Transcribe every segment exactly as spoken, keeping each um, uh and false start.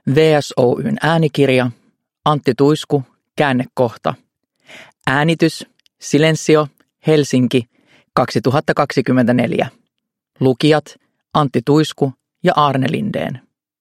V S Oy:n äänikirja, Antti Tuisku, käännekohta. Äänitys, Silensio, Helsinki, kaksituhattakaksikymmentäneljä. Lukijat, Antti Tuisku ja Aarne Lindén.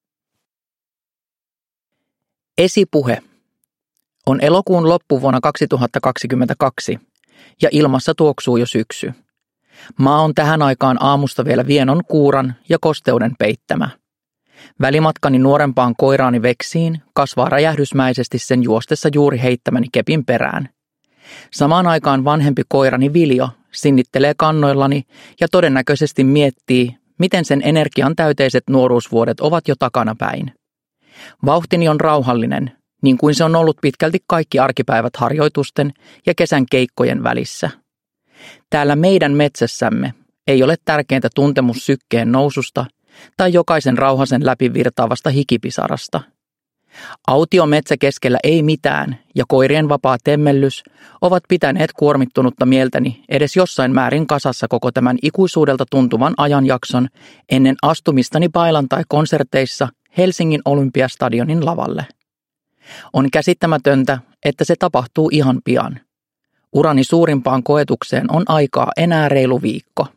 Esipuhe. On elokuun loppu vuonna kaksituhattakaksikymmentäkaksi ja ilmassa tuoksuu jo syksy. Maa on tähän aikaan aamusta vielä vienon kuuran ja kosteuden peittämä. Välimatkani nuorempaan koiraani Veksiin kasvaa räjähdysmäisesti sen juostessa juuri heittämäni kepin perään. Samaan aikaan vanhempi koirani Viljo sinnittelee kannoillani ja todennäköisesti miettii, miten sen energian täyteiset nuoruusvuodet ovat jo takanapäin. Vauhtini on rauhallinen, niin kuin se on ollut pitkälti kaikki arkipäivät harjoitusten ja kesän keikkojen välissä. Täällä meidän metsässämme ei ole tärkeintä tuntemus sykkeen noususta tai jokaisen rauhasen läpi virtaavasta hikipisarasta. Autio metsä keskellä ei mitään ja koirien vapaa temmellys ovat pitäneet kuormittunutta mieltäni edes jossain määrin kasassa koko tämän ikuisuudelta tuntuvan ajanjakson ennen astumistani bailan tai konserteissa Helsingin Olympiastadionin lavalle. On käsittämätöntä, että se tapahtuu ihan pian. Urani suurimpaan koetukseen on aikaa enää reilu viikko.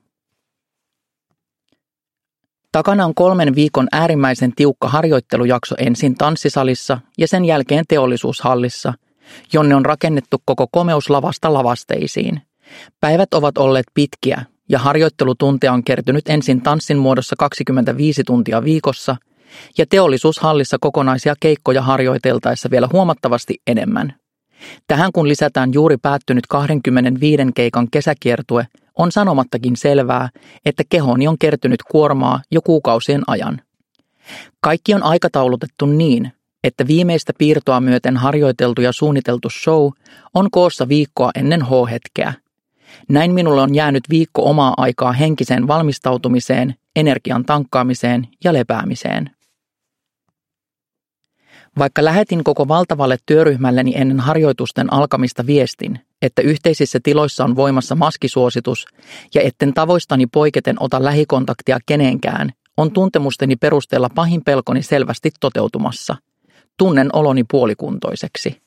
Takana on kolmen viikon äärimmäisen tiukka harjoittelujakso ensin tanssisalissa ja sen jälkeen teollisuushallissa, jonne on rakennettu koko komeuslavasta lavasteisiin. Päivät ovat olleet pitkiä ja harjoittelutunteja on kertynyt ensin tanssin muodossa kaksikymmentäviisi tuntia viikossa ja teollisuushallissa kokonaisia keikkoja harjoiteltaessa vielä huomattavasti enemmän. Tähän kun lisätään juuri päättynyt kaksikymmentäviisi keikan kesäkiertue, on sanomattakin selvää, että kehooni on kertynyt kuormaa jo kuukausien ajan. Kaikki on aikataulutettu niin, että viimeistä piirtoa myöten harjoiteltu ja suunniteltu show on koossa viikkoa ennen H-hetkeä. Näin minulle on jäänyt viikko omaa aikaa henkiseen valmistautumiseen, energian tankkaamiseen ja lepäämiseen. Vaikka lähetin koko valtavalle työryhmälleni ennen harjoitusten alkamista viestin, että yhteisissä tiloissa on voimassa maskisuositus ja etten tavoistani poiketen ota lähikontaktia kenenkään, on tuntemusteni perusteella pahin pelkoni selvästi toteutumassa. Tunnen oloni puolikuntoiseksi.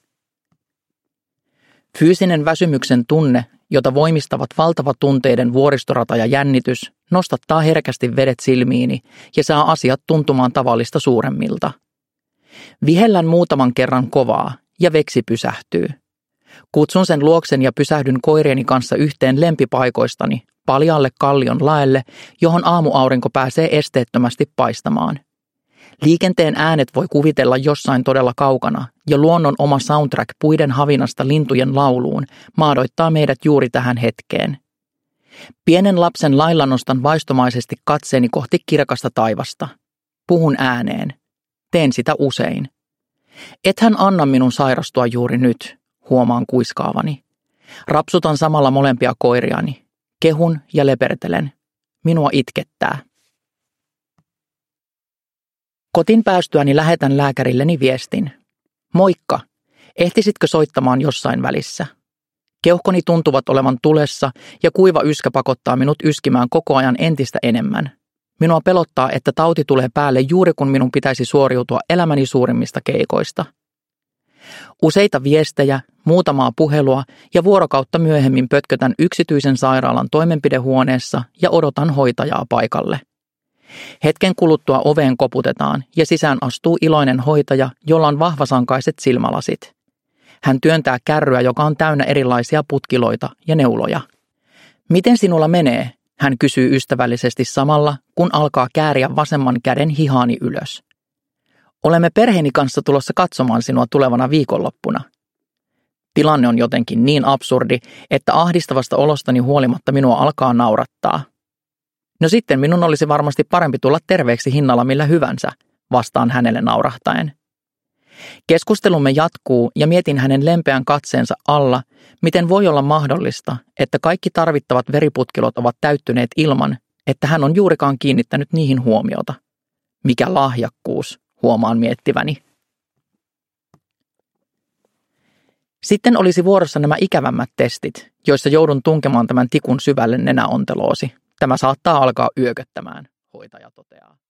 Fyysinen väsymyksen tunne, jota voimistavat valtava tunteiden vuoristorata ja jännitys, nostattaa herkästi vedet silmiini ja saa asiat tuntumaan tavallista suuremmilta. Vihellän muutaman kerran kovaa ja Veksi pysähtyy. Kutsun sen luoksen ja pysähdyn koirieni kanssa yhteen lempipaikoistani, paljaalle kallion laelle, johon aamuaurinko pääsee esteettömästi paistamaan. Liikenteen äänet voi kuvitella jossain todella kaukana, ja luonnon oma soundtrack puiden havinasta lintujen lauluun maadoittaa meidät juuri tähän hetkeen. Pienen lapsen lailla nostan vaistomaisesti katseeni kohti kirkasta taivasta. Puhun ääneen. Teen sitä usein. Ethän anna minun sairastua juuri nyt, huomaan kuiskaavani. Rapsutan samalla molempia koiriani. Kehun ja lepertelen. Minua itkettää. Kotiin päästyäni lähetän lääkärilleni viestin. Moikka, ehtisitkö soittamaan jossain välissä? Keuhkoni tuntuvat olevan tulessa ja kuiva yskä pakottaa minut yskimään koko ajan entistä enemmän. Minua pelottaa, että tauti tulee päälle juuri kun minun pitäisi suoriutua elämäni suurimmista keikoista. Useita viestejä, muutamaa puhelua ja vuorokautta myöhemmin pötkötän yksityisen sairaalan toimenpidehuoneessa ja odotan hoitajaa paikalle. Hetken kuluttua oveen koputetaan ja sisään astuu iloinen hoitaja, jolla on vahvasankaiset silmälasit. Hän työntää kärryä, joka on täynnä erilaisia putkiloita ja neuloja. Miten sinulla menee? Hän kysyy ystävällisesti samalla, kun alkaa kääriä vasemman käden hihaani ylös. Olemme perheeni kanssa tulossa katsomaan sinua tulevana viikonloppuna. Tilanne on jotenkin niin absurdi, että ahdistavasta olostani huolimatta minua alkaa naurattaa. No sitten minun olisi varmasti parempi tulla terveeksi hinnalla millä hyvänsä, vastaan hänelle naurahtaen. Keskustelumme jatkuu ja mietin hänen lempeän katseensa alla, miten voi olla mahdollista, että kaikki tarvittavat veriputkilot ovat täyttyneet ilman, että hän on juurikaan kiinnittänyt niihin huomiota. Mikä lahjakkuus, huomaan miettiväni. Sitten olisi vuorossa nämä ikävämmät testit, joissa joudun tunkemaan tämän tikun syvälle nenäonteloosi. Tämä saattaa alkaa yököttämään, hoitaja toteaa.